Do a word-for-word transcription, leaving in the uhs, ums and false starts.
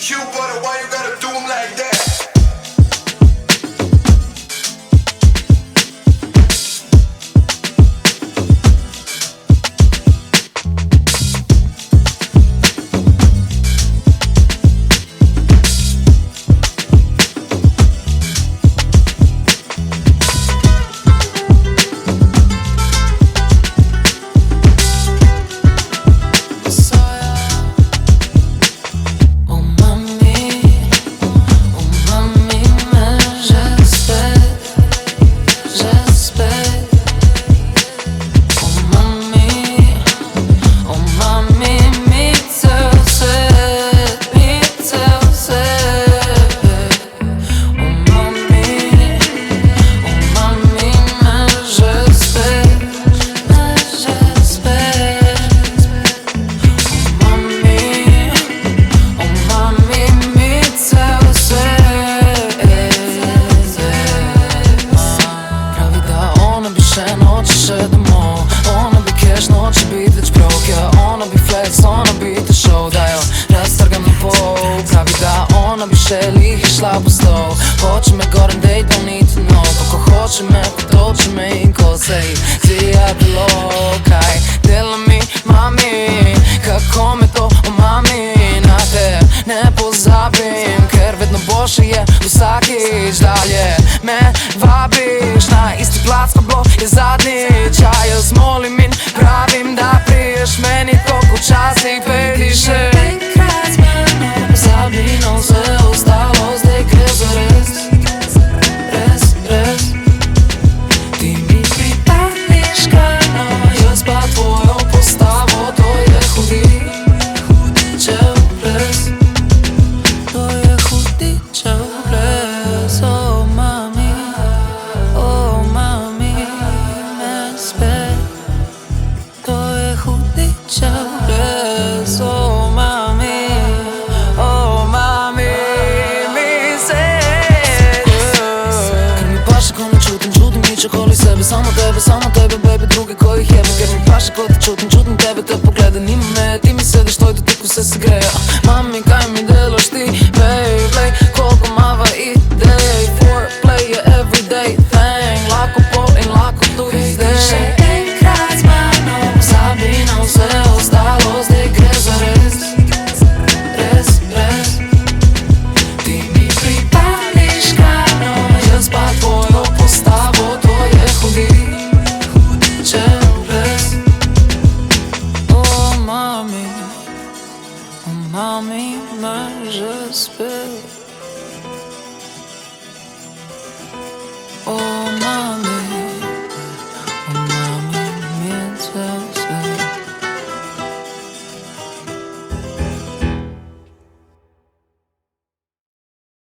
Cute, but why you gotta do 'em like that? Ona bi cash, noći bit već broke, ja. Ona bi flex, ona bi te show, da joj rastrgam na pol. Pravi da ona bi šeli i šla po slow. Hoće me gorem, they don't need to know. Kako hoće me, potoči me i kose i zvija bilo. Kaj dela mi, mami, kako me to omami. Na te ne pozabim, ker vedno boljše je vsakič. Dalje me vabiš, na isti plac pa bo je zadnjič. A jaz molim in pravim da priješ meni toliko včasih petiše. Enkrat z menom pozabi na vse ostalo, zdaj gre za res. Res, res. Ti mi pripadiš krajno, jaz pa tvojo postavo. To je hudičev ples. To je hudičev ples. Oh mami, oh mami, me spet. To je hudičev ples. Oh mami, oh mami, mi se. Ker mi paše ko ne čutim, čutim ničeg okoli sebe. Samo tebe, samo tebe, baby, druge kojih jebe. Ker mi paše ko te čutim, čutim tebe, te poglede. Nima me, ti mi sediš, tvoj dotik vse se greje. Mami, kaj mi delaš ti, baby, koliko mava idej. Foreplay je everyday thing, lako pol in lako tudi zdaj. Še enkrat z menom pozabi na vse ostalo, zdaj gre za res. Res, res. Ti mi pripadiš krajno, jaz pa tvojo postavo. To je hudičev ples. Oh mami, oh mami, me že spet.